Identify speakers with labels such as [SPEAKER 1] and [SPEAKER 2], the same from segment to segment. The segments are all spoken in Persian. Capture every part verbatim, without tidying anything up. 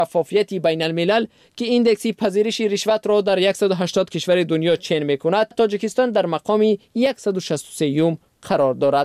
[SPEAKER 1] شفافیت بین الملل که ایندکس پذیرش رشوت را در صد و هشتاد کشور دنیا چین می‌کند، تاجیکستان در مقام صد و شصت و سه قرار دارد.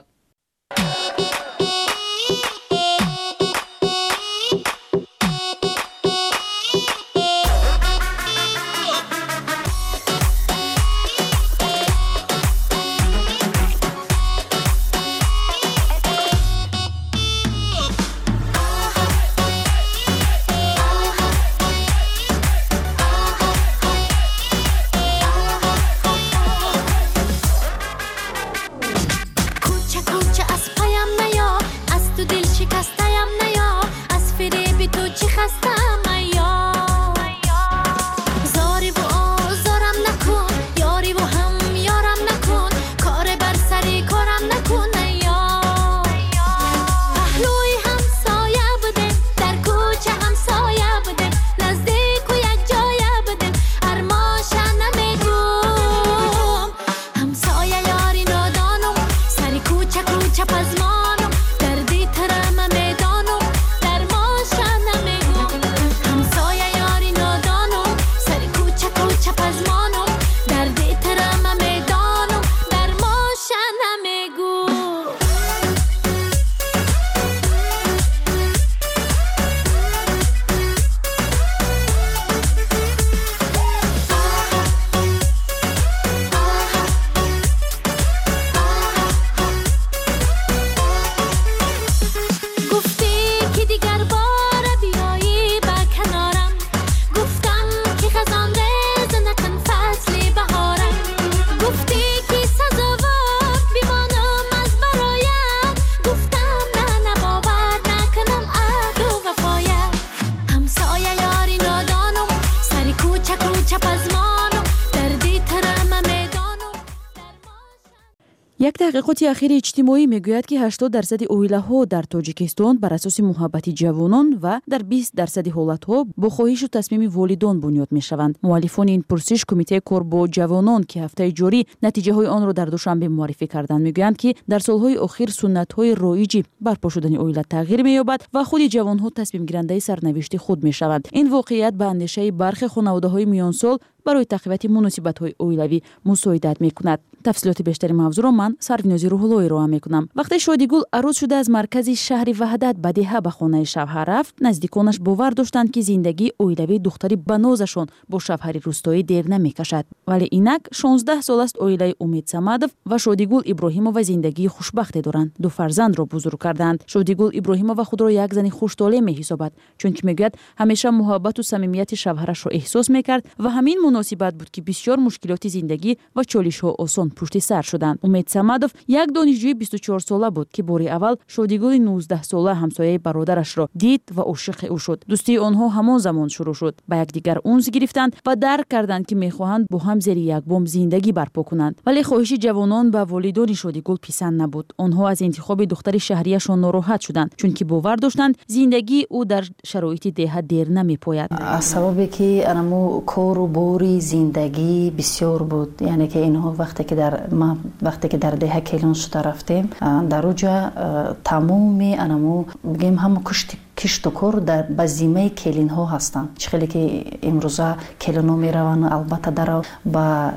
[SPEAKER 2] یک تحقیقات اخیر اجتماعی میگوید که هشتاد درصد اویلاها در تاجیکستان بر اساس محبت جوانان و در بیست درصد حالتها با خواهش و تصمیم والدان بنیاد میشوند. مؤلفان این پرسش کمیته کار با جوانان که هفته جاری نتیجه های آن را در دوشنبه معرفی کردند میگویند که در سالهای اخیر سنت های رایج برپا شدن اویلا تغییر مییابد و خود جوانها تصمیم گیرنده سرنوشت خود میشوند. این واقعیت به اندیشه برخی خانواده های میان سال برای تقویت مناسبت های اویلوی مساعدت میکند. تفصیلات بیشتری موضوع را من سروینازی روح‌اللهی ارائه میکنم. وقتی شادیگل عروس شده از مرکز شهر وحدت به دهه به خانه شوهر رفت، نزدیکانش باور داشتند که زندگی اویلوی دختری بنازشون با شوهر روستایی دیر نمیکشد. ولی اینک شانزده سال است اویلای امید صمدов و شادیگل ابراهیمова زندگی خوشبختی دارند. دو فرزند را بزرگ کردند. شادیگل ابراهیمова خود را یک زن خوش‌طالع میحسابد، چون که میگوید همیشه محبت و صمیمیت شوهرش را احساس میکرد و همین مناسبت بود که بسیار مشکلات زندگی و چالش‌ها آسان پشت سر شدند. امید صمدов یک دانشجوی بیست و چهار ساله بود که باری اول شادیگل نوزده ساله همسایه برادرش را دید و عاشق او شد. دوستی آنها همان زمان شروع شد. با یکدیگر انس گرفتند و درک کردند که میخواهند با هم زیر یک بام زندگی برپا کنند. ولی خواهش جوانان به والدان شادیگل پسند نبود. آنها از انتخاب دختر شهریشان ناراحت شدند، چون که باور داشتند زندگی او در شرایط دهه دیر نمیپاید.
[SPEAKER 3] سببی که انمو کار و باری زندگی بسیار بود، یعنی که اینها وقتی که در ما وقتی که در دهه کلون شده رفتیم در اوجا تمام انمو بگیم هم کشت کشت و کار در بزیمه کلین ها هستند. خیلی که امروزه کلین ها میروند البته در با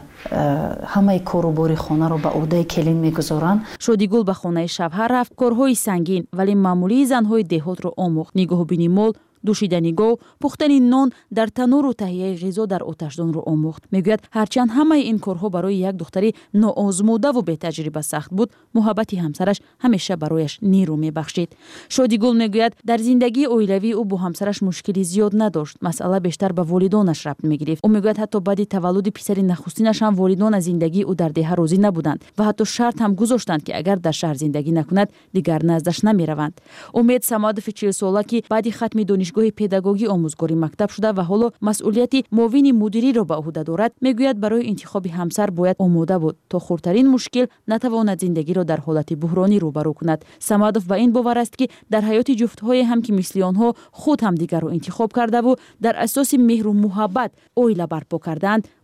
[SPEAKER 3] همه کار و باری خانه رو به عهده کلین میگذارند.
[SPEAKER 2] شادیگل به خانه شوهر رفت، کارهای سنگین ولی معمولی زنهای دهات رو آموخت. نگاه بینی مول، دوشیدنی گاو، پختن نان در تنور و تهیه غذا در آتشدان رو آموخت. میگوید هرچند همه این کارها برای یک دختری ناآزموده و بی تجربه سخت بود، محبت همسرش همیشه برایش نیرو میبخشید. شادیگل میگوید در زندگی اویلوی او با همسرش مشکلی زیاد نداشت. مسئله بیشتر به والدانش ربط میگرفت. او میگوید حتی بعد تولد پسر نخستینش هم والدان از زندگی او در دهه راضی نبودند و حتی شرط هم گذاشتند که اگر در شهر زندگی نکند دیگر نزدش نمیروند. امید صمدов چهل ساله که بعد ختم دانشگاه پداگوژی آموزگاری مکتب شده و حالا مسئولیت معاون مدیری را به عهده دارد، میگوید برای انتخاب همسر باید آماده بود تا خردترین مشکل نتواند زندگی را در حالت بحرانی روبرو کند. صمدов با این باور است که در حیات جفت‌های هم که مثل آنها خود هم دیگر را انتخاب کرده و در اساس مهر و محبت اویلا برپا کردند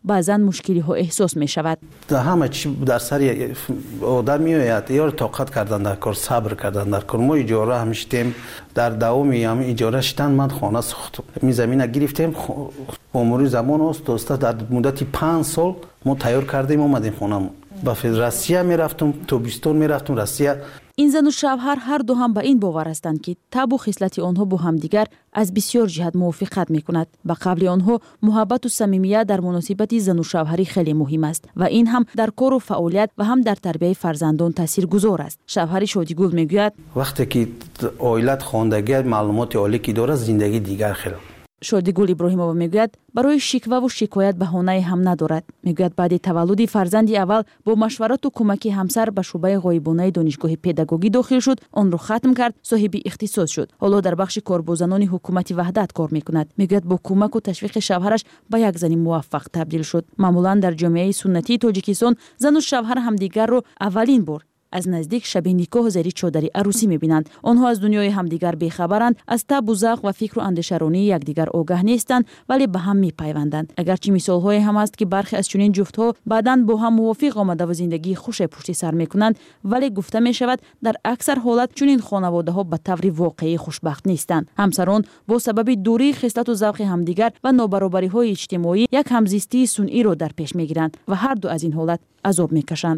[SPEAKER 2] баъзан мушкилиҳо эҳсос мешавад.
[SPEAKER 4] ҳама чи дар сари одам меояд, ё тоқат кардан дар кор, сабр кардан дар кор. мо иҷора ҳам шитем, дар давоми ҳам иҷора шитан ман хона сохтам. ми замина гирифтем, умури замон ост, дар муддати панҷ сол мо тайёр кардем омадем хонамон. ба Россия мерафтум, тобистон мерафтум Россия.
[SPEAKER 2] ин зану шавҳар ҳарду ҳам ба ин бовар ҳастанд ки табу хислати онҳо бо ҳамдигар аз бисёр ҷиҳат мувофиқат мекунад. ба қавли онҳо муҳаббату самимият дар муносибати зану шавҳарӣ хеле муҳим аст ва ин ҳам дар кору фаъолият ва ҳам дар тарбияи фарзандон таъсиргузор аст. шавҳари Шодигул мегӯяд:
[SPEAKER 4] вақте ки оилат хондагӣ маълумоти олӣ ки дорад, зиндагӣ дигар хел.
[SPEAKER 2] Шодигул Иброҳимова мегӯяд, барои шикваву шикоят баҳонае ҳам надорад. мегӯяд баъди таваллуди фарзанди аввал бо машварату кӯмаки ҳамсар ба шуъбаи ғоибонаи донишгоҳи педагогӣ дохил шуд, онро хатм кард, соҳиби ихтисос шуд. ҳоло дар бахши корбозанони ҳукумати ваҳдат кор мекунад. мегӯяд бо кӯмаку ташвиқи шавҳараш ба як зани муваффақ табдил шуд. маъмулан дар ҷомеаи суннатии Тоҷикистон зану шавҳар ҳамдигарро аввалин бор аз наздик шаби никоҳ зери чодари арӯсӣ мебинанд. онҳо аз дунёи ҳамдигар бехабаранд, аз табу завқ ва фикру андешаронии якдигар огоҳ нестанд, вале ба ҳам мепайванданд. агарчи мисолҳое ҳам аст ки бархе аз чунин ҷуфтҳо баъдан бо ҳам мувофиқ омада ва зиндагии хуше пушти сар мекунанд, вале гуфта мешавад дар аксар ҳолат чунин хонаводаҳо ба таври воқеӣ хушбахт нестанд. ҳамсарон бо сабаби дурии хислату завқи ҳамдигар ва нобаробариҳои иҷтимоӣ як ҳамзистии сунъиро дар пеш мегиранд ва ҳарду аз ин ҳолат азоб мекашанд.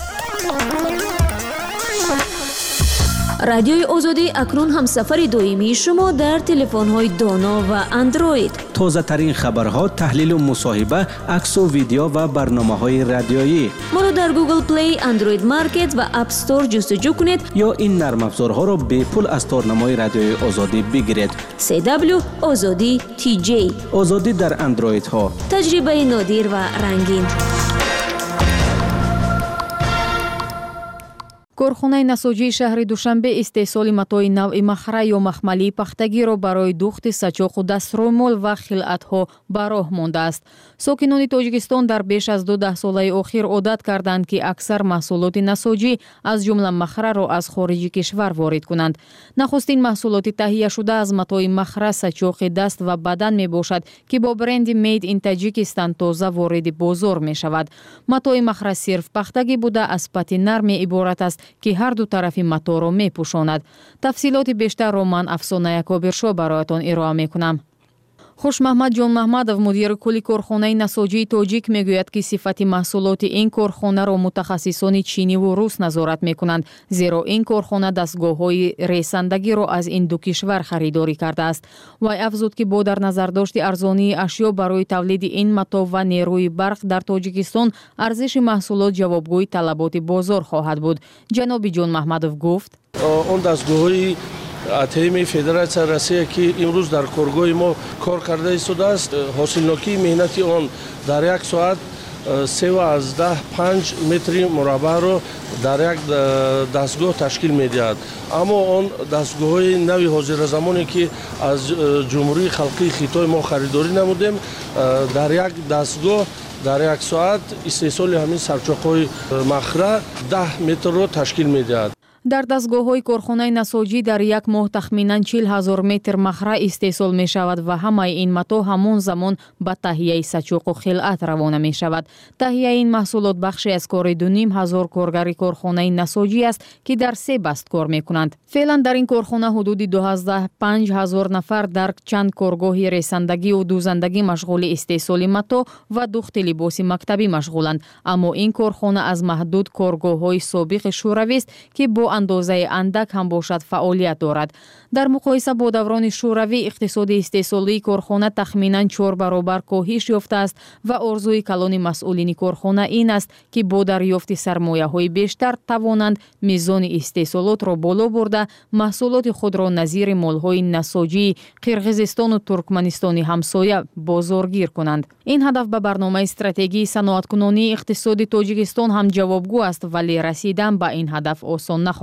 [SPEAKER 5] радиои озодӣ акнун ҳамсафари доимии шумо дар телефонҳои доно ва андроид.
[SPEAKER 6] тозатарин хабарҳо, таҳлилу мусоҳиба, аксу видео ва барномаҳои радиоӣ.
[SPEAKER 5] моро дар Google Play, Android Market ва App Store ҷустуҷӯ кунед
[SPEAKER 6] ё ин нармафзорҳоро бепул аз торнамои радиои озодӣ бигиред.
[SPEAKER 5] си дабл ю озодӣ ти ҷей.
[SPEAKER 6] озодӣ дар андроидҳо.
[SPEAKER 5] таҷрибаи нодир ва рангин.
[SPEAKER 7] корхонаи насоҷии шаҳри Душанбе истеҳсоли матои навъи махра ё махмалии пахтагиро барои духти сачоқу дастрӯмол ва хилъатҳо ба роҳ мондааст. сокинони Тоҷикистон дар беш аз ду даҳсолаи охир одат карданд ки аксар маҳсулоти насоҷӣ аз ҷумла махраро аз хориҷи кишвар ворид кунанд. нахустин маҳсулоти таҳияшуда аз матои махра, сачоқи даст ва бадан мебошад ки бо бренди Made in Tajikistan тоза вориди бозор мешавад. матои махра сирф пахтагӣ буда аз пати нарме иборат аст ки ҳарду тарафи маторо мепӯшонад. тафсилоти бештарро ман Афсона Якобиршо бароятон ироа мекунам. Хушмаҳмад Ҷонмаҳмадов, мудири кулли корхонаи насоҷии тоҷик, мегӯяд ки сифати маҳсулоти ин корхонаро мутахассисони чиниву рус назорат мекунанд, зеро ин корхона дастгоҳҳои ресандагиро аз ин ду кишвар харидорӣ кардааст. вай афзуд ки бо дар назардошти арзонии ашё барои тавлиди ин матоъ ва нерӯи барқ дар Тоҷикистон арзиши маҳсулот ҷавобгӯи талаботи бозор хоҳад буд. ҷаноби Ҷонмаҳмадов гуфт:
[SPEAKER 8] он дастгоҳҳои АТМ Федератсия Россия ки имрӯз дар коргоҳи мо кор карда истодааст, ҳосилнокии меҳнати он дар як соат севаздаҳ панҷ метри мураббаъро дар як дастгоҳ ташкил медиҳад. аммо он дастгоҳҳои нави ҳозиразамоне ки аз ҷумҳурии халқии Хитой мо харидорӣ намудем, дар як дастгоҳ дар як соат истеҳсоли ҳамин сарчоқҳои махра даҳ метрро ташкил медиҳад.
[SPEAKER 7] дар дастгоҳҳои корхонаи насоҷӣ дар як моҳ тахминан чил ҳазор метр махра истеҳсол мешавад ва ҳамаи ин матоъ ҳамон замон ба таҳияи сачоқу хилъат равона мешавад. таҳияи ин маҳсулот бахше аз кори ду ним ҳазор коргари корхонаи насоҷӣ аст ки дар се баст кор мекунанд. феълан дар ин корхона ҳудуди дувоздаҳ панҷ ҳазор нафар дар чанд коргоҳи ресандагию дузандагӣ машғули истеҳсоли матоъ ва духти либоси мактабӣ машғуланд. аммо ин корхона аз маҳдуд коргоҳҳои собиқи шӯравист ки бо андозаи андак ҳам бошад фаъолият дорад. дар муқоиса бо даврони шӯравӣ иқтисоди истеҳсолии корхона тахминан чор баробар коҳиш ёфтааст ва орзуи калони масъулини корхона ин аст ки бо дарёфти сармояҳои бештар тавонанд мизони истеҳсолотро боло бурда маҳсулоти худро назири молҳои насоҷии Қирғизистону Туркманистони ҳамсоя бозоргир кунанд. ин ҳадаф ба барномаи стратегии саноаткунонии иқтисоди Тоҷикистон ҳам ҷавобгӯ аст, вале расидан ба ин ҳадаф осон нахоҳад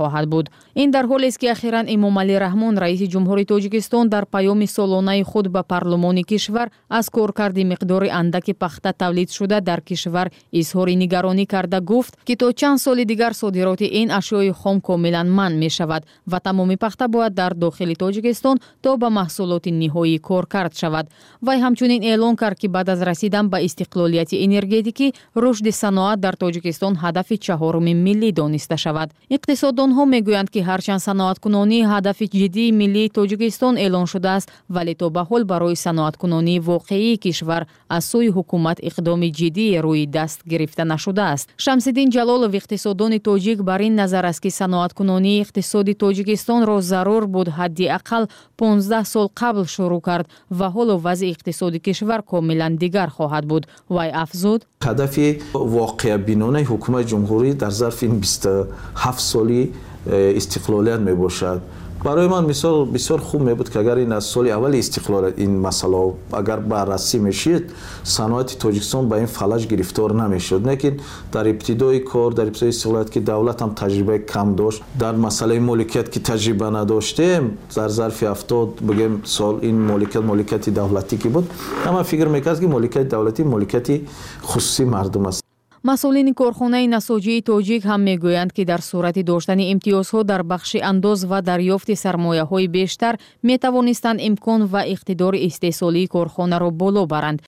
[SPEAKER 7] خواهد بود. این در حالی است که اخیراً امامعلی رحمون رئیس جمهوری تاجیکستان در پیام سالانه خود به پارلمان کشور از کارکرد مقدار اندک پخته تولید شده در کشور اظهار نگرانی کرده گفت که تا چند سال دیگر صادرات این اشیاء خام کاملا منع می شود و تمام پخته باید در داخل تاجیکستان تا به محصولات نهایی کارکرد شود. وی همچنین اعلان کرد که بعد از رسیدن به استقلالیت انرژتیکی رشد صنعت در تاجیکستان هدف چهارم ملی دانسته شود. اقتصاددانها میگویند که هرچند صنعتکنانی هدف جدی ملی تاجیکستان اعلان شده است ولی تا به حال برای صنعتکنانی واقعی کشور از سوی حکومت اقدام جدی روی دست گرفته نشده است. شمس‌الدین جلالов اقتصاددان تاجیک بر این نظر است که صنعتکنانی اقتصاد تاجیکستان را ضرور بود حداقل پانزده سال قبل شروع کرد و حالا وضع اقتصادی کشور کاملا دیگر خواهد بود. وی افزود
[SPEAKER 9] هدف واقع بینانه حکومت جمهوری در ظرف این بیست و هفت سالی استقلالیت می باشد. برای من مثال بسیار خوب می بود که اگر این از سال اول استقلال این مسئله اگر بررسی میشید صنعت تاجیکستان به این فلج گرفتار نمیشد. لیکن در ابتدای کار در ابتدای استقلالیت که دولت هم تجربه کم داشت در مسئله مالکیت که تجربه نداشتیم در ظرف هفتاد بگیم سال این مالکیت مالکیت دولتی که بود اما فکر میکرد که مالکیت دولتی مالکیت خصوصی مردم است.
[SPEAKER 7] مسئولین کارخانه نساجی تاجیک هم میگویند که در صورت داشتن امتیازها در بخش انداز و دریافت سرمایه‌های بیشتر می توانستند امکان و اقتدار استحصالی کارخانه را بالا برند.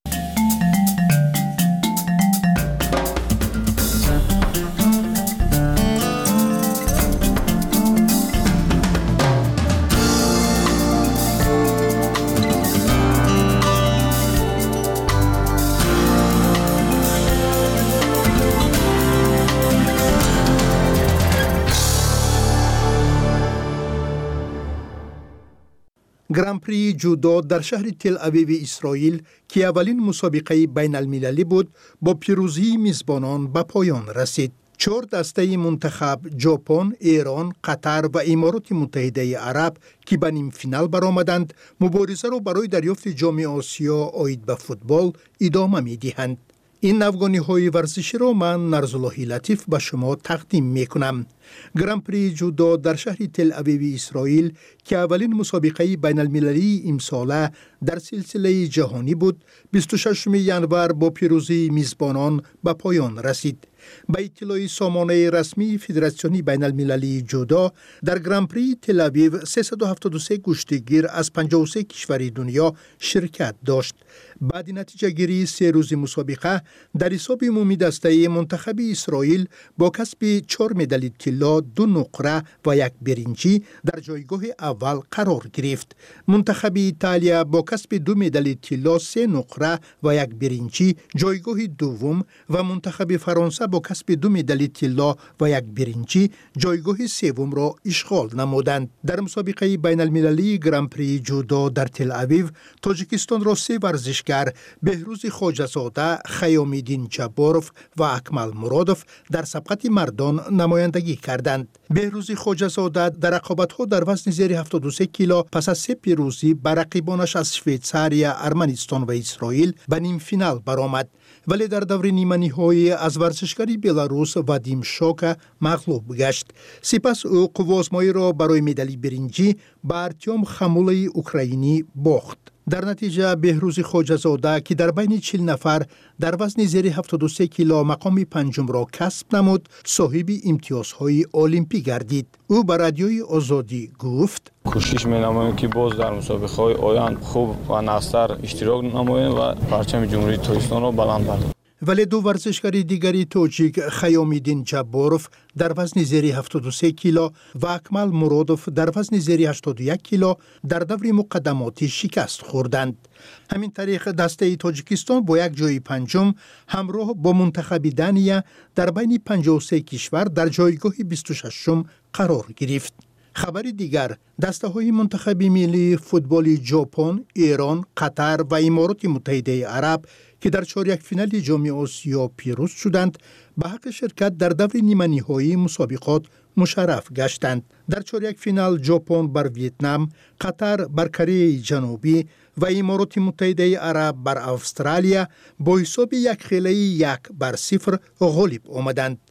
[SPEAKER 10] گران پری جودو در شهر تل اویو اسرائیل که اولین مسابقه بین المللی بود با پیروزی میزبانان به پایان رسید. چهار دسته منتخب ژاپن، ایران، قطر و امارات متحده عرب که به نیم فینال برآمدند مبارزه را برای دریافت جام آسیا عاید به فوتبال ادامه می‌دهند. این افغانی های ورزشی را من نرزالله لطیف به شما تقدیم می کنم. گران پری جودو در شهر تل اویو اسرائیل که اولین مسابقه بین المللی امساله در سلسله جهانی بود بیست و ششم ژانویه با پیروزی میزبانان به پایان رسید. به اطلاع سامانه رسمی فدراسیون بین المللی جودو در گران پری تل اویو سیصد و هفتاد و سه کشتیگیر از پنجاه و سه کشور دنیا شرکت داشت. بعد نتیجه گیری سه روز مسابقه در حساب عمومی دسته منتخب اسرائیل با کسب چهار مدال طلا، دو نقره و یک برنجی در جایگاه اول قرار گرفت. منتخب ایتالیا با کسب دو مدال طلا، سه نقره و یک برنجی جایگاه دوم و منتخب فرانسه با کسب دو مدال طلا و یک برنجی جایگاه سوم را اشغال نمودند. در مسابقه بین المللی گران پری جودو در تل اویو تاجیکستان را سه ورزشگر بهروز خواجه‌زاده، خیام‌الدین جباروف و اکمل مرادوف در سبقت مردان نمایندگی کردند. بهروز خواجه‌زاده در رقابت‌ها در وزن زیر هفتاد و سه کیلو پس از سه پیروزی بر رقیبانش از شویتزاریا، ارمنستان و اسرائیل به نیم فینال برآمد ولی در دور نیمه نهایی از ورزشکاری بلاروس وادیم شوکا مغلوب گشت. سپس او قوازمایی را برای مدال برنجی به ارتیوم خمول اوکراینی باخت. در نتیجه بهروز خواجه‌زاده که در بین چهل نفر در وزن زیر هفتاد و سه کیلو مقام پنجم را کسب نمود صاحب امتیازهای المپی گردید. او به رادیوی آزادی گفت
[SPEAKER 11] کوشش می‌نماییم که باز در مسابقه‌های آینده خوب و نوستر اشتراک نماییم و پرچم جمهوری تاجیکستان را بلند برداریم.
[SPEAKER 10] ولی دو ورزشکار دیگری تاجیک خیام‌الدین جباروف در وزن زیر هفتاد و سه کیلو و اکمل مرادوف در وزن زیر هشتاد و یک کیلو در دور مقدماتی شکست خوردند. همین طریق دسته تاجیکستان با یک جای پنجم همراه با منتخب دانیا در بین پنجاه و سه کشور در جایگاه بیست و ششم قرار گرفت. خبر دیگر دسته های منتخب ملی فوتبال ژاپن، ایران، قطر و امارات متحده عرب که در چهارده فینال جام آسیا پیروز شدند به حق شرکت در دور نیمه نهایی مسابقات مشرف گشتند. در چهارده فینال ژاپن بر ویتنام، قطر بر کره جنوبی و امارات متحده عرب بر استرالیا با حساب یک خیلی یک بر صفر غالب آمدند.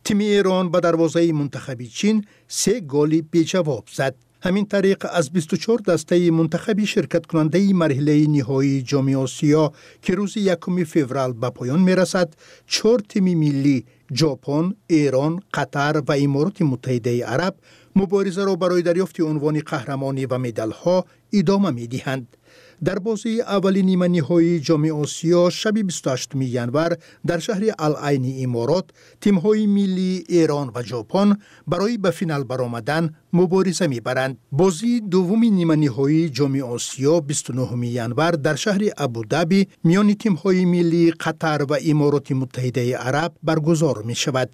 [SPEAKER 10] تیم ایران به دروازه منتخب چین سه گل بی جواب زد. همین طریق از بیست و چهار دسته منتخبی شرکت کننده مرحله نهایی جام آسیا که روز یکم فوریه به پایان میرسد، چهار تیم ملی ژاپن، ایران، قطر و امارات متحده عرب مبارزه را برای دریافت عنوان قهرمانی و مدال ها ادامه می‌دهند. در بازی اولین نیمه نهایی جام آسیا شب بیست و هشتم ژانویه در شهر العین امارات تیم‌های ملی ایران و ژاپن برای به فینال برآمدن مبارزه می‌برند. بازی دوم نیمه نهایی جام آسیا بیست و نهم ژانویه در شهر ابوظبی میان تیم‌های ملی قطر و امارات متحده عرب برگزار می‌شود.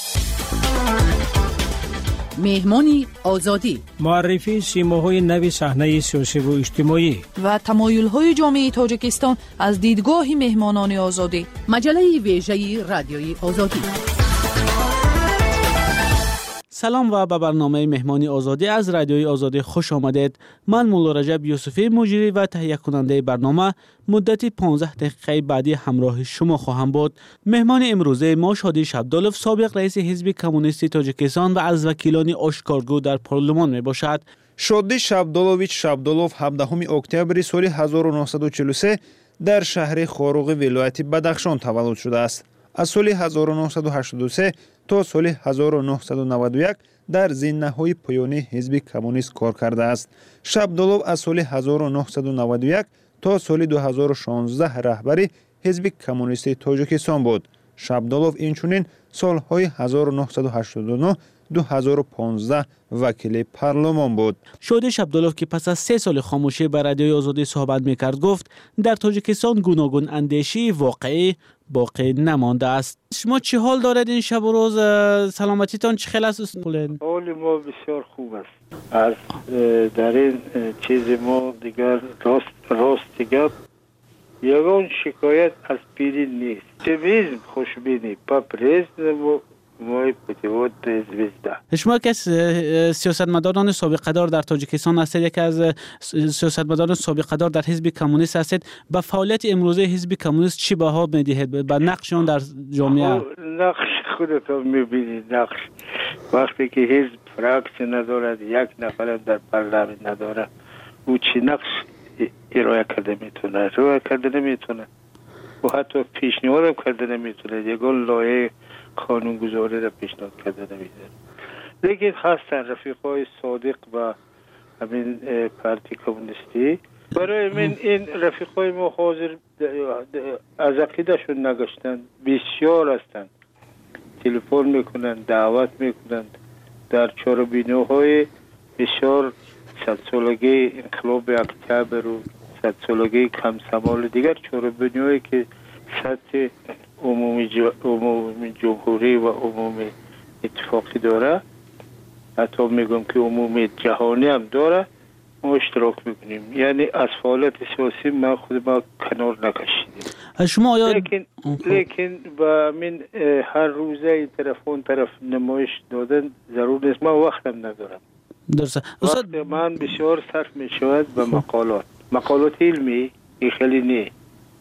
[SPEAKER 12] مهمانی آزادی،
[SPEAKER 13] معرفی سیماهای نوی صحنه سیاسی و اجتماعی
[SPEAKER 12] و تمایل‌های جامعه تاجیکستان از دیدگاه مهمانان آزادی. مجله ویژه رادیوی آزادی.
[SPEAKER 14] سلام و به برنامه مهمانی آزادی از رادیوی آزادی خوش آمدید. من مولا رجب یوسفی مجری و تهیه کننده برنامه مدتی پانزده دقیقه بعدی همراه شما خواهم بود. مهمان امروزه ما شادی شبدالوف، سابق رئیس حزب کمونیست تاجیکستان و از وکیلان آشکارگو در پارلمان می باشد.
[SPEAKER 15] شادی شبدالوویچ شبدالوف هفدهم اکتبر سال هزار و نهصد و چهل و سه در شهر خاروق ولایت بدخشان تولد شده است. از سال هزار و نهصد و هشتاد و سه تا سال هزار و نهصد و نود و یک در زینه‌های پایانی حزب کمونیست کار کرده است. شبدالوف از سال هزار و نهصد و نود و یک تا سال دو هزار و شانزده رهبر حزب کمونیست تاجیکستان بود. شبدالوف اینچنین سالهای هزار و نهصد و هشتاد و نه دو هزار و پانزده وکیل پارلمان بود.
[SPEAKER 14] شادی شبدالوف که پس از سه سال خاموشی بر رادیوی آزادی صحبت میکرد گفت در تاجیکستان گوناگون اندیشی واقعی باقی نمانده است. شما چه حال دارید این شب و روز؟ سلامتیتان چه خیلی است؟
[SPEAKER 16] حال ما بسیار خوب است. از در این چیز ما دیگر راست راست دیگر یگان شکایت از پیری نیست. اپتیمیسم خوشبینی پاپریز و مای پتیوت زویزده.
[SPEAKER 14] شما که سیاستمداران سابقه‌دار در تاجیکستان هستید، یک از سیاستمداران سابقه‌دار در حزب کمونیست هستید، با فعالیت امروزه حزب کمونیست چی بها میدهید؟ با نقششون در جامعه؟
[SPEAKER 16] نقش خودت میبینید. نقش وقتی که حزب فراکسی ندارد، یک نفر در پارلمان نداره، او چی نقش ارائه کرده میتونه؟ ارائه کرده نمیتونه و حتی پیشنهاد کرده نمیتونه. یگان لایه قانون گذاری را پیشنهاد کرده نمیده. لیکن هستن رفیقای صادق و همین پارتی کمونیستی. برای من این رفیقای ما حاضر از عقیدهشون نگشتن، بسیار هستند. تلفن میکنن، دعوت میکنن در چهاربینوهای بسیار صد سالگی انقلاب اکتبر و صد سالگی کمسمال دیگر چهاربینوهایی که سطح عمومی, عمومی جمهوری و عمومی اتفاقی داره، حتی میگم که عمومی جهانی هم داره، ما اشتراک میکنیم. یعنی از فعالیت سیاسی ما خود ما کنار نکشیدیم.
[SPEAKER 14] شما آیا...
[SPEAKER 16] لیکن لیکن با من هر روزه این طرف اون طرف نمایش دادن ضرور نیست. ما وقتم ندارم.
[SPEAKER 14] درسته.
[SPEAKER 16] وقت من بسیار صرف میشود به مقالات مقالات علمی. خیلی نه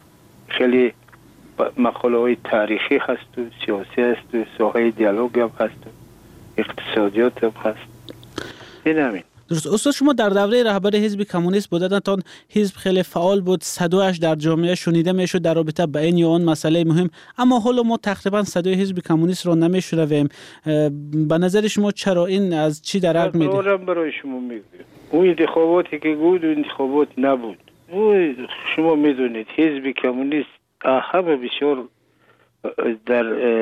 [SPEAKER 16] خیلی مقاله های تاریخی هست و سیاسی هست و ساحه دیالوگ هم هست و اقتصادیات هم هست. این همین.
[SPEAKER 14] درست. استاد شما در دوره رهبر حزب کمونیست بودن، تا حزب خیلی فعال بود، صدایش در جامعه شنیده میشد در رابطه با این یا آن مسئله مهم، اما حالا ما تقریبا صدای حزب کمونیست را نمیشنویم. به نظر شما چرا این از چی درک میده؟
[SPEAKER 16] دارم برای شما میگم. اون انتخاباتی که بود انتخابات نبود. او شما میدونید حزب کمونیست همه بسیار در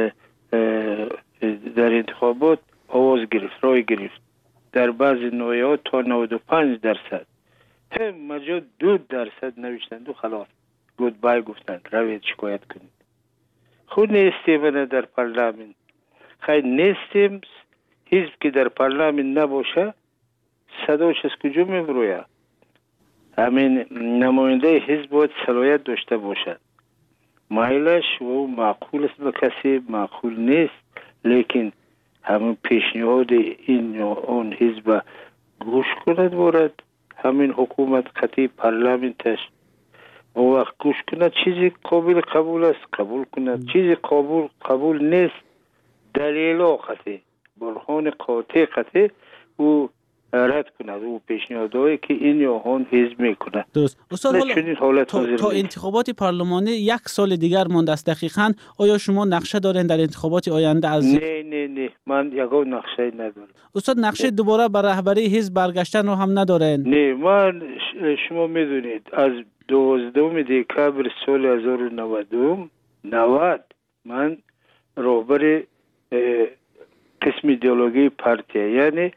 [SPEAKER 16] در انتخابات آواز گرفت، رای گرفت. در بعضی نوعات تا نود و پنج درصد، هم مجا دو درصد نوشتند و خلاص گود بای گفتند روید شکایت کنید. خود نیستیم در پارلمان. خیلی نیستیم. حزب که در پارلمان نباشه صداش از کجا میبروید؟ همین نماینده حزب باید صلاحیت داشته باشد. مایلش و معقول است به کسی معقول نیست، لیکن همین پیشنهاد این یا اون حزب گوش کند بارد. همین حکومت قطعی پارلمانتش و وقت گوش کند چیزی قابل قبول است قبول کند، چیزی قبول قبول نیست دلیل قطعی برهان قاطع قطعی او رد کند او پیشنهادایی که این یا آن حزب میکنه.
[SPEAKER 14] درست. استاد حالا تا, تا انتخابات پارلمانی یک سال دیگر مانده است دقیقاً. آیا شما نقشه دارین در انتخابات آینده از
[SPEAKER 16] نه نه نه من یگان نقشه ندارم.
[SPEAKER 14] استاد نقشه دوباره بر رهبری حزب برگشتن رو هم ندارین؟
[SPEAKER 16] نه من شما میدونید از دوازدهم دکبر سال هزار و نود من رهبر قسم ایدئولوژی پارتی یعنی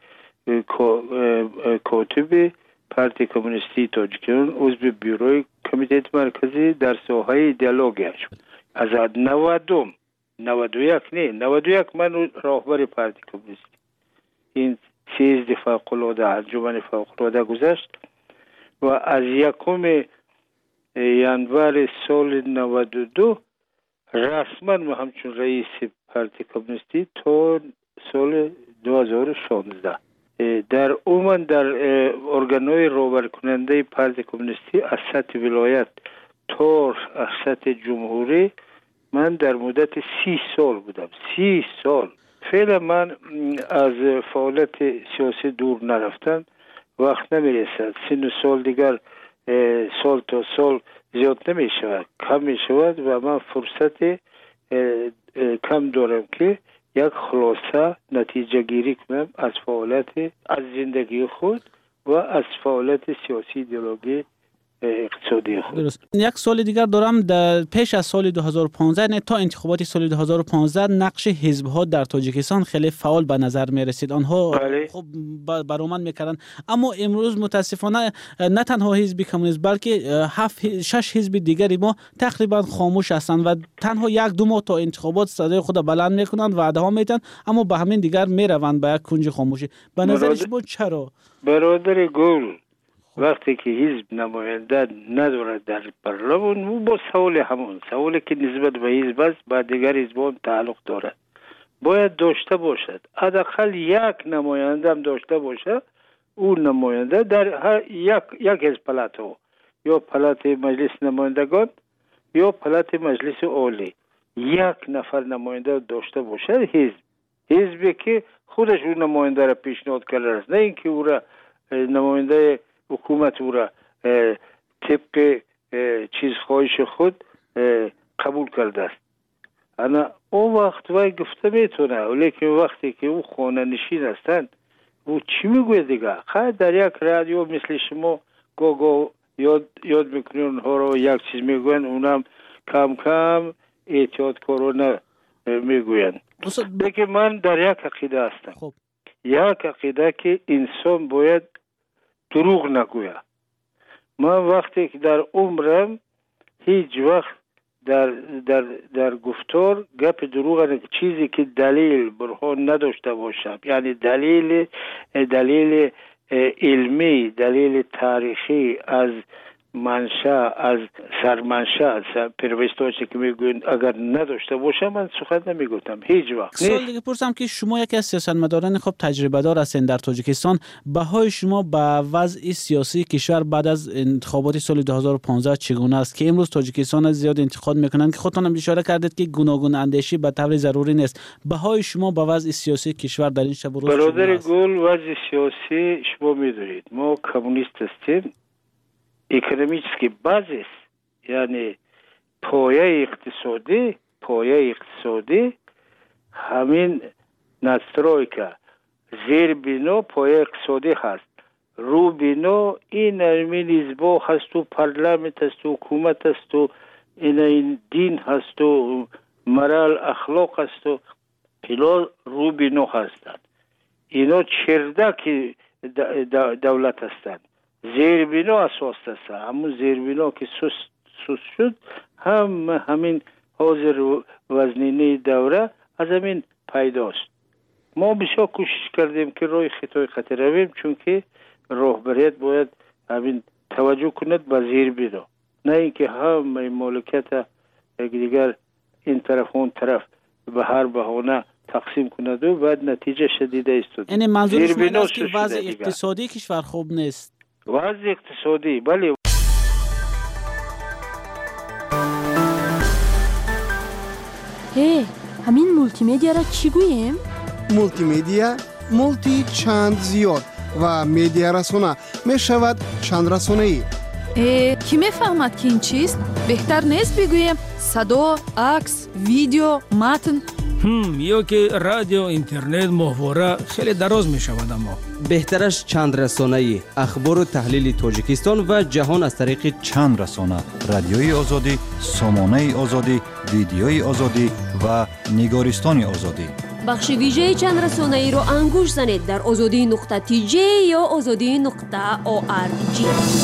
[SPEAKER 16] کاتب پارتی کمونیستی تاجیکستان عضو بیروی کمیته مرکزی در ساحه ایدئولوژی شد. از نودم نود و یک نه نود و یک من راهبر پارتی کمونیستی این سیزده فوق العاده انجمن فوق العاده گذشت و از یکم ینور سال نود و دو رسما من همچون رئیس پارتی کمونیستی تا سال دو هزار و شانزده در عموم در ارگان‌های راهبر کننده پارتی کمونیستی از سطح ولایت تا سطح جمهوری من در مدت سی سال بودم. سی سال فعلا من از فعالیت سیاسی دور نرفتم، وقت نمیرسد. سن سال دیگر سال تا سال زیاد نمی شود، کم می شود و من فرصت کم دارم که یک خلاصه نتیجه گیری کنم از فعالیت از زندگی خود و از فعالیت سیاسی ایدئولوژی اقتصادی خود.
[SPEAKER 14] درست. یک سال دیگر دارم در پیش از سال دو هزار و پانزده نه تا انتخابات سال دو هزار و پانزده نقش حزب ها در تاجیکستان خیلی فعال به نظر می رسید. آنها
[SPEAKER 16] بله.
[SPEAKER 14] خب برآمد میکردن، اما امروز متاسفانه نه تنها حزب کمونیست بلکه هفت شش حزب دیگری ما تقریبا خاموش هستند و تنها یک دو ماه تا انتخابات صدای خود بلند میکنند، وعده ها میدن، اما به همین دیگر میروند به یک کنج خاموشی. به نظر شما چرا؟
[SPEAKER 16] برادر گل وقتی که حزب نماینده ندارد در پارلمان، او با سوال همون سوالی که نسبت به حزب است با دیگر حزبان تعلق دارد باید داشته باشد. حداقل یک نماینده هم داشته باشه. اون نماینده در هر یک یک از پلاتو یا پلات مجلس نمایندگان یا پلات مجلس عالی یک نفر نماینده داشته باشد. حزب حزبی که خودش اون نماینده را پیشنهاد کرده است، نه اینکه او را نماینده حکومت او را طبق چیز خواهش خود قبول کرده است. انا اون وقت وای گفته میتونه، ولیکن وقتی که او خانه نشین هستند او چی میگوید دیگه؟ خیلی در یک رادیو مثل شما گو گو یاد یاد میکنین اونها رو یک چیز میگوین، اونم کم کم احتیاط کارانه میگوین. لیکن من در یک عقیده هستم.
[SPEAKER 14] خب.
[SPEAKER 16] یک عقیده که انسان باید دروغ نگوید. من وقتی که در عمرم هیچ وقت در در در گفتار گپ دروغ نه، چیزی که دلیل برهان نداشته باشم، یعنی دلیل دلیل علمی، دلیل تاریخی از منشأ از سرمنشأ پیروستوچی که میگوین اگر نداشته باشم من سخن نمیگفتم هیچ وقت.
[SPEAKER 14] سوال دیگه پرسم که شما یکی از سیاستمداران خب تجربه دار هستین در تاجیکستان، بهای شما به وضع سیاسی کشور بعد از انتخابات سال دو هزار و پانزده چگونه است که امروز تاجیکستان زیاد انتقاد میکنن که خودتون هم اشاره کردید که گوناگون اندیشی به طور ضروری نیست. بهای شما به وضع سیاسی کشور در این شب و روز
[SPEAKER 16] برادر گل وضع سیاسی شما میدونید ما کمونیست هستیم. اکونومیسکی بازیس یعنی پایه اقتصادی پایه اقتصادی همین ناسترویکا زیر بینو پایه اقتصادی هست، رو بینو این همین حزبا هست و پارلمانت هست و حکومت هست و این, این دین هست و مرال اخلاق هست و اینا رو بینو هستند. اینا چردک دولت هستند. زیربینا اساس است. همون زیربینا که سست سست شد هم همین حاضر وزنینه دوره از همین پیداست. ما بسیار کوشش کردیم که روی خطای خطی رویم، چون که راهبریت باید همین توجه کند به زیربینا، نه اینکه هم مملکت دیگر این طرف اون طرف به هر بهانه تقسیم کند و بعد نتیجه شدیده است.
[SPEAKER 14] یعنی منظورش این است که وضع اقتصادی کشور خوب نیست.
[SPEAKER 16] وضع اقتصادی بله.
[SPEAKER 2] هی همین مولتی میدیا را چی گوییم؟
[SPEAKER 17] مولتی میدیا مولتی چند زیاد و میدیا رسانه می شود چند رسانه ای.
[SPEAKER 12] کی میفهمد که این چیست؟ بهتر نیست بگوییم صدا، عکس، ویدیو، متن؟
[SPEAKER 13] هم یا که رادیو، اینترنت، محوره خیلی دراز می شود. اما
[SPEAKER 18] بهترش چند رسانه‌ای اخبار و تحلیل تاجیکستان و جهان از طریق
[SPEAKER 19] چند رسانه: رادیوی آزادی، سامانه آزادی، ویدیوی آزادی و نگارستان آزادی.
[SPEAKER 5] بخش ویژه چند رسانه‌ای رو انگوش زنید در آزادی نقطه تی جی یا آزادی نقطه او آر جی.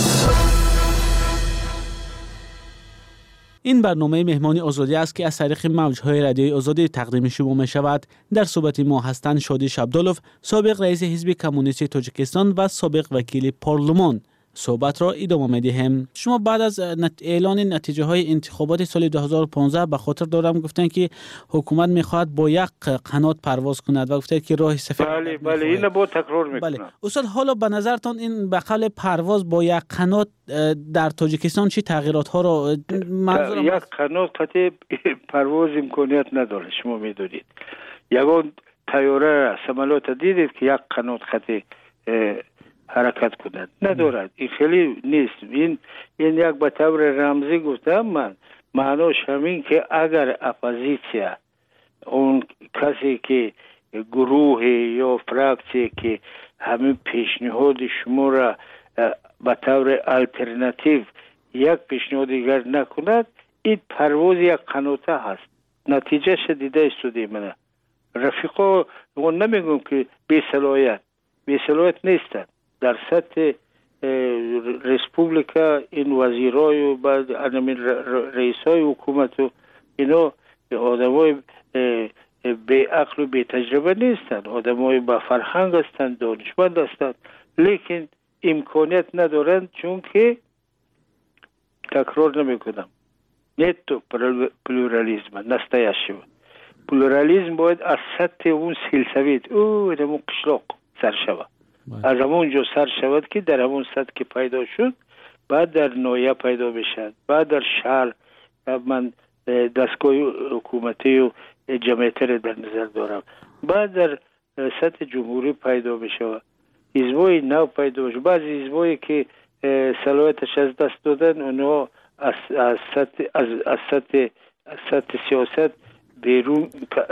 [SPEAKER 14] این برنامه مهمانی آزادی است که از طریق موج‌های رادیویی آزادی تقدیم شما می شود. در صحبت ما هستند شادی شبدالوف، سابق رئیس حزب کمونیستی تاجیکستان و سابق وکیل پارلمان. صحبت را ادامه می‌دهیم. شما بعد از اعلان نتیجه های انتخابات سال دو هزار و پانزده به خاطر دارم گفتن که حکومت می‌خواهد با یک قنات پرواز کند و گفتید که راه سفید.
[SPEAKER 16] بله بله اینو با تکرار می‌کنم.
[SPEAKER 14] بله استاد، حالا به نظرتان این به قبل پرواز با یک قنات در تاجیکستان چه تغییرات ها را
[SPEAKER 16] منظورم یک قنات قطع پرواز امکانیت نداره. شما می‌دونید یگان طیاره سمالات دیدید که یک قنات قطع حرکت کند ندارد. این خیلی نیست. این این یک به طور رمزی گفتم من، معناش همین که اگر اپوزیسیا، اون کسی که گروه یا فراکسی که همین پیشنهاد شما را به طور الटरनेटिव یک پیشنهاد دیگر نکند، این پرواز یک قناته هست. نتیجه شدیده استودی منه. رفیقا اون نمیگم که بی صلاحیت بی صلاحیت نیستند. در سطح ریسپوبلیکا این وزیرای و بعد رئیسای حکومت و اینا آدمای بی عقل و بی تجربه نیستند، آدمای با فرهنگ هستند، دانشمند هستند، لیکن امکانیت ندارند. چون که تکرار نمی کنم نیتو پلورالیزم نستایشی پلورالیزم باید از سطح اون سلسوید او همون قشلاق سر شود، از همون جو سر شود که در همون سطح که پیدا شد بعد در نویه پیدا بشد، بعد در شهر من دستگاه حکومتی و جمعیتی را در نظر دارم، بعد در سطح جمهوری پیدا بشود، حزبای نو پیدا بشود. بعضی حزبایی که صلاحیتش از دست دادن اونها از از سطح از از سطح از سطح سیاست بیرون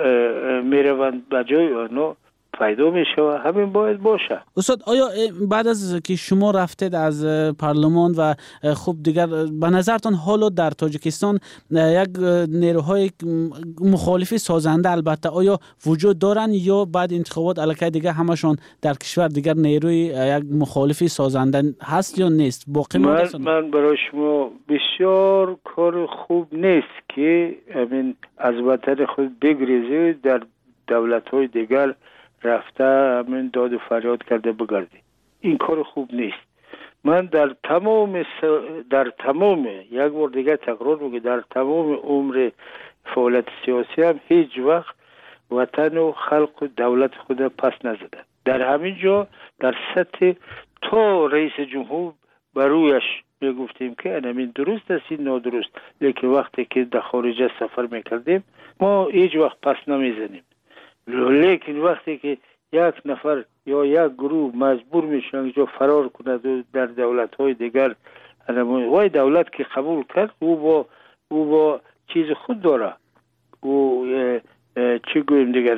[SPEAKER 16] میروند، به جای اونها پیدا میشه و همین باید باشه.
[SPEAKER 14] استاد، آیا بعد از که شما رفتید از پارلمان و خب دیگر به نظرتان حالا در تاجیکستان یک نیروهای مخالفی سازنده البته آیا وجود دارن یا بعد انتخابات الکی دیگه همشون در کشور دیگر نیروی یک مخالفی سازنده هست یا نیست؟ باقی
[SPEAKER 16] من, من برای شما بسیار کار خوب نیست که همین از وطن خود بگریزی در دولت‌های دیگر رفته همین داد و فریاد کرده بگردی. این کار خوب نیست. من در تمام س... در تمام یک بار دیگه تکرار میگم در تمام عمر فعالیت سیاسی هم هیچ وقت وطن و خلق و دولت خود پس نزده. در همین جا در سطح تا رئیس جمهور برویش میگفتیم که همین درست است این نادرست، لیکن وقتی که در خارج سفر میکردیم ما هیچ وقت پس نمیزنیم. لیکن وقتی که یک نفر یا یک گروه مجبور میشن اینجا فرار کند و در دولت‌های دیگر، وای دولت که قبول کرد او با او با چیز خود داره، او چی گویم دیگر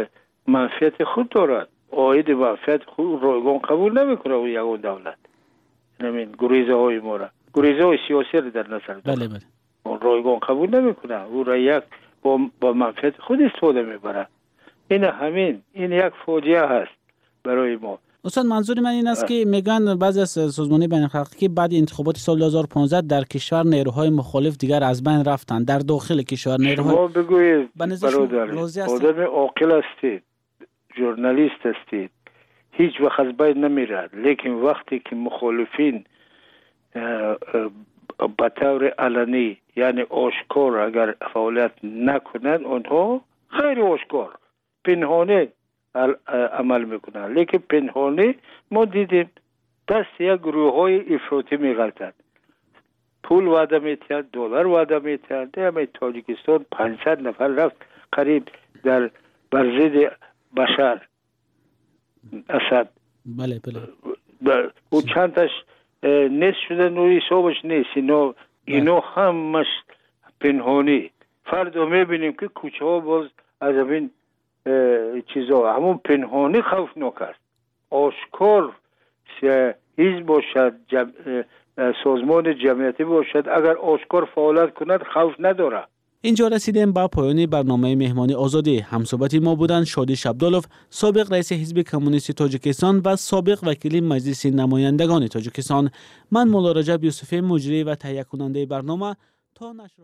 [SPEAKER 16] منفعت خود دارد، عاید منفعت خود رایگان قبول نمیکنه او یگان دولت. همین گریزه های ما را گریزه های سیاسی را در نظر داره.
[SPEAKER 14] بله بله.
[SPEAKER 16] رایگان قبول نمیکنه، او را یک با, با منفعت خود استفاده میبره. این همین این یک فاجعه هست برای ما.
[SPEAKER 14] استاد، منظور من این است که میگن بعضی از سازمان‌های بین‌المللی که بعد انتخابات سال دو هزار و پانزده در کشور نیروهای مخالف دیگر از بین رفتن، در داخل کشور نیروهای
[SPEAKER 16] شما بگویید برادر آدم عاقل هستید، ژورنالیست هستید، هیچ وقت از بین نمیرد، لیکن وقتی که مخالفین به طور علنی یعنی آشکار اگر فعالیت نکنند، اونها غیر آشکار پنهانه عمل میکنن، لیکن پنهانه ما دیدیم دست یک گروه های افراطی میغلطند، پول وعده میتند، دلار وعده میتند. همه تاجیکستان پانصد نفر رفت، قریب در بر ضد بشر اسد.
[SPEAKER 14] بله بله.
[SPEAKER 16] او چند تاش نیست شده نوی حسابش نیست. اینو اینو همش پنهانی. فردا میبینیم که کوچه ها باز از این چیزا همون پنهانی خوفناک است. آشکار حزب باشد، جم... سازمان جمعیتی باشد، اگر آشکار فعالیت کند خوف نداره.
[SPEAKER 14] اینجا رسیدیم به پایان برنامه مهمانی آزادی. همصحبت ما بودند شادی شبدالوف، سابق رئیس حزب کمونیست تاجیکستان و سابق وکیل مجلس نمایندگان تاجیکستان. من مولا رجب یوسفی، مجری و تهیه کننده برنامه. تا نشر